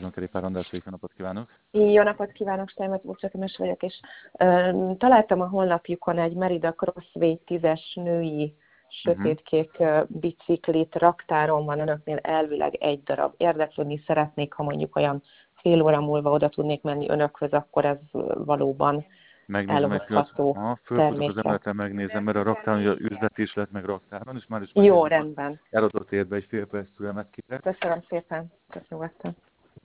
Üdvözlöm, Kerékpár András vagyok, jó napot kívánok! Jó napot kívánok, Steinmetz Burcsakemes vagyok, és találtam a honlapjukon egy Merida Crossway 10-es női sötétkék biciklit, raktáron van önöknél elvileg egy darab. Érdeklődni szeretnék, ha mondjuk olyan fél óra múlva oda tudnék menni önökhöz, akkor ez valóban Megnézem egy elhozható pillanat. Fölfutok az termékre. emeletre, megnézem, mert a raktáron, ugye üzlet is lett, meg raktáron, és már is Jó, megnézem, hogy rendben. eladott érbe egy fél perc türelmet kérek. Köszönöm szépen, tök nyugodtan.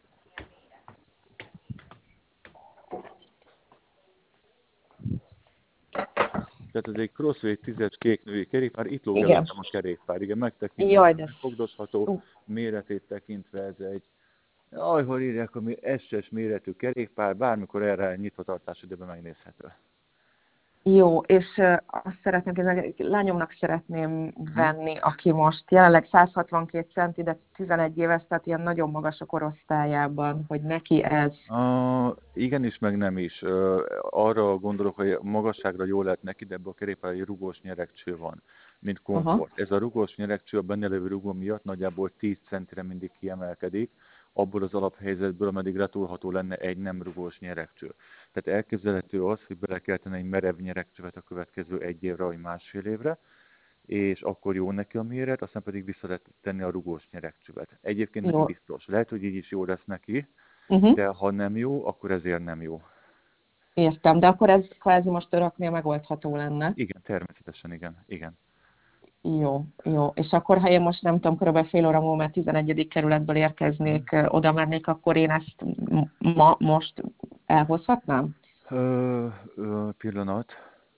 Tehát ez egy Crossway 10-es kék női kerékpár, itt lóg Igen. előttem a kerékpár, igen, megtekintem, Jaj, de... megfogdosható, méretét tekintve ez egy, hol írják, ami SS méretű kerékpár, bármikor erre nyitva tartásidőben megnézhető. Jó, és azt szeretném kérdezni, lányomnak szeretném venni, aki most jelenleg 162 centi, de 11 éves, tehát ilyen nagyon magas a korosztályában, hogy neki ez... Igenis, meg nem is. Arra gondolok, hogy magasságra jól lehet neki, de ebből a kerékpár egy rugós nyeregcső van, mint komfort. Ez a rugós nyeregcső a benne lévő rugó miatt nagyjából 10 centire mindig kiemelkedik, abból az alaphelyzetből, ameddig letolható lenne egy nem rugós nyeregcső. Tehát elképzelhető az, hogy bele kell tenni egy merev nyeregcsövet a következő egy évre vagy másfél évre, és akkor jó neki a méret, aztán pedig vissza lehet tenni a rugós nyeregcsövet. Egyébként nem biztos. Lehet, hogy így is jó lesz neki, de ha nem jó, akkor ezért nem jó. Értem, de akkor ez kvázi most öröknél megoldható lenne. Igen, természetesen igen. Jó. És akkor, ha én most nem tudom, körülbelül fél óra múlva, mert 11. kerületből érkeznék, oda mennék, akkor én ezt most elhozhatnám? Pillanat.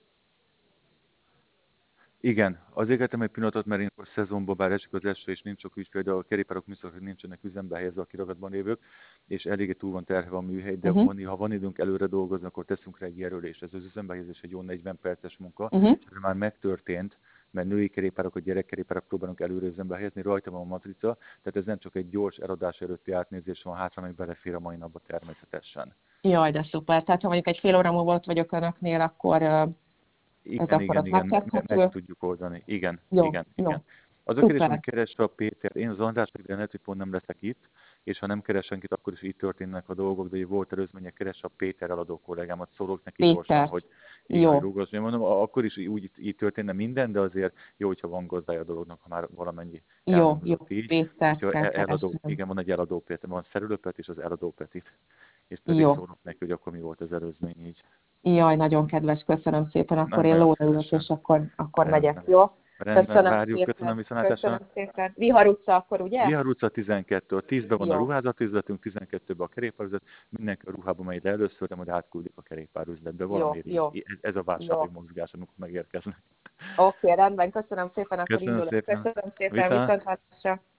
Igen, azért kértem egy pillanatot, mert én a szezonban bár esik az eső, és nincs sok ügyfél, de a kerékpárok műszakok nincsenek üzembe helyezve a kiragadban lévők, és eléggé túl van terhelve a műhely, de ha van időnk előre dolgozni, akkor teszünk rá egy jelölést. Ez az üzembe helyezés egy jó 40 perces munka, és ez már megtörtént, mert női kerékpárok, a gyerekkerékpárok próbálunk előre üzembe helyezni, rajta van a matrica, tehát ez nem csak egy gyors eladás előtti átnézés van hátra, meg belefér a mai napba természetesen. Jaj, de szuper. Tehát ha mondjuk egy fél óra múlva ott vagyok önöknél, akkor... Igen, meg tudjuk oldani. Igen. Az a kérdés, hogy keresse a Péter, én az András, de lehet, hogy pont nem leszek itt, és ha nem keres senkit, akkor is így történnek a dolgok, de volt előzménye, keresse a Péter eladó kollégámat, szólok neki gyorsan, hogy rúgos. Én mondom, akkor is így történne minden, de azért jó, hogyha van gazdája a dolognak, ha már valamennyi elmondott így. Pétert kell eladó, igen, van egy eladó Péter, van szerelőpet és az eladó Petit. És pedig szólok neki, hogy akkor mi volt az előzmény így. Jaj, nagyon kedves, köszönöm szépen, akkor én lóra ülök, és akkor megyek, jó? Rendben, várjuk, köszönöm viszontlátásra. Köszönöm szépen. Vihar utca akkor, ugye? Vihar utca 12, 10-ben van a ruházatüzletünk, 12-ben a kerékpárüzlet, mindenki a ruhába megy le először, de majd átküldik a kerékpárüzletbe. Valamiért ez a vásárlói mozgás, amikor megérkeznek. Oké, rendben, köszönöm szépen, akkor Köszönöm indulok. szépen. Köszönöm szépen, viszontlátásra.